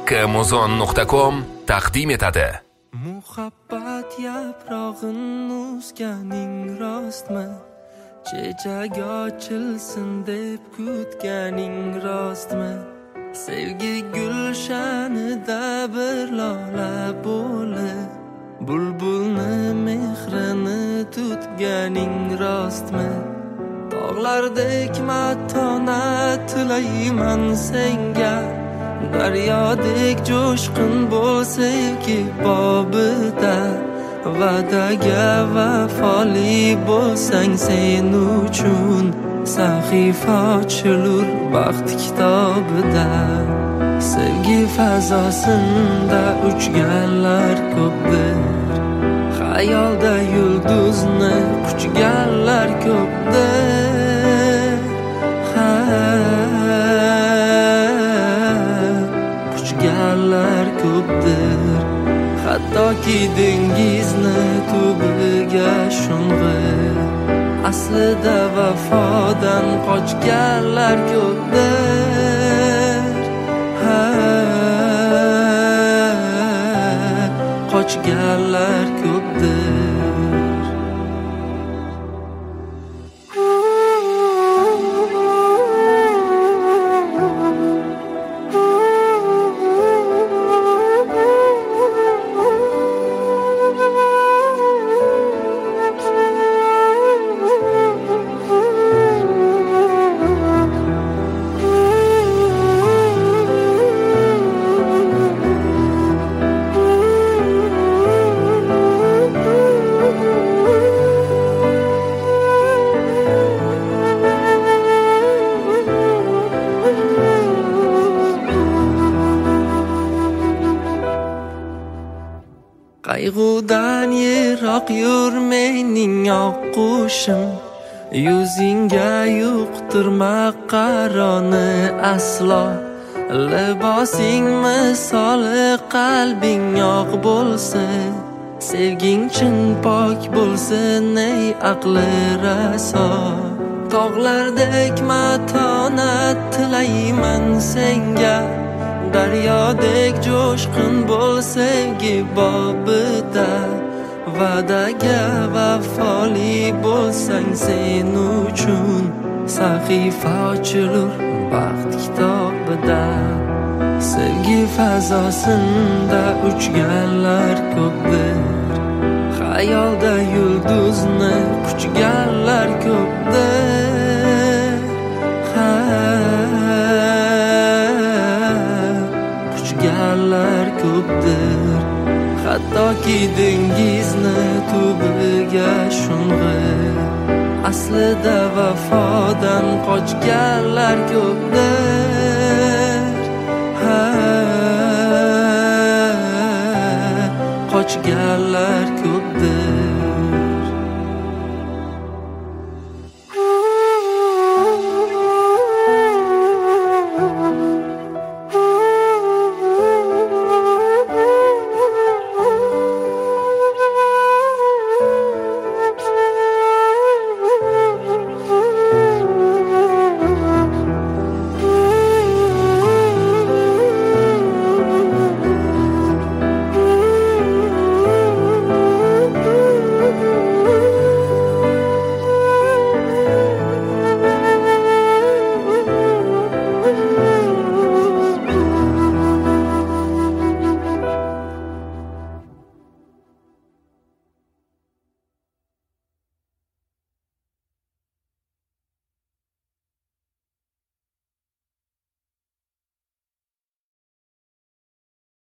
kmuzon.com taqdim etadi. Muhabbat yaprog'in uzganing rostmi? Chechak ochilsin deb kutganing rostmi? Sevgi gulshanida bir lola bo'lib bulbulni mehrini tutganing rostmi? Tog'lardek matonat tilayman senga, daryodek jo'shqin bo'l sevgi bobida. Va'daga vafoli bo'lsang sen uchun sahifa ochilur baxt kitobida. Sevgi fazosinda uchganlar ko'pdir, xayolda yulduzni quchganlar ko'pdir. Quchganlar ko'pdir, hattoki dengizni tubiga sho'ng'ib. Aslida vafodan qochganlar ko'pdir, qochganlar ko'pdir. Qayg'udan yiroq yur mening oqqushim, yuzingga yuqtirma qaroni aslo. Libosing misoli qalbing oq bo'lsin, sevging chin pok bo'lsin ey aqli raso. Tog'lardek matonat tilayman senga, daryodek jo'shqin bo'l sevgi bobida. Va'daga vafoli bo'lsang sen uchun sahifa ochilur baxt kitobida. Sevgi fazosinda uchganlar ko'pdir, xayolda yulduzni quchganlar ko'pdir. Quchganlar ko'pdir, hattoki dengizni tubiga sho'ng'ib. Aslida vafodan qochganlar ko'pdir, qochganlar ko'pdir.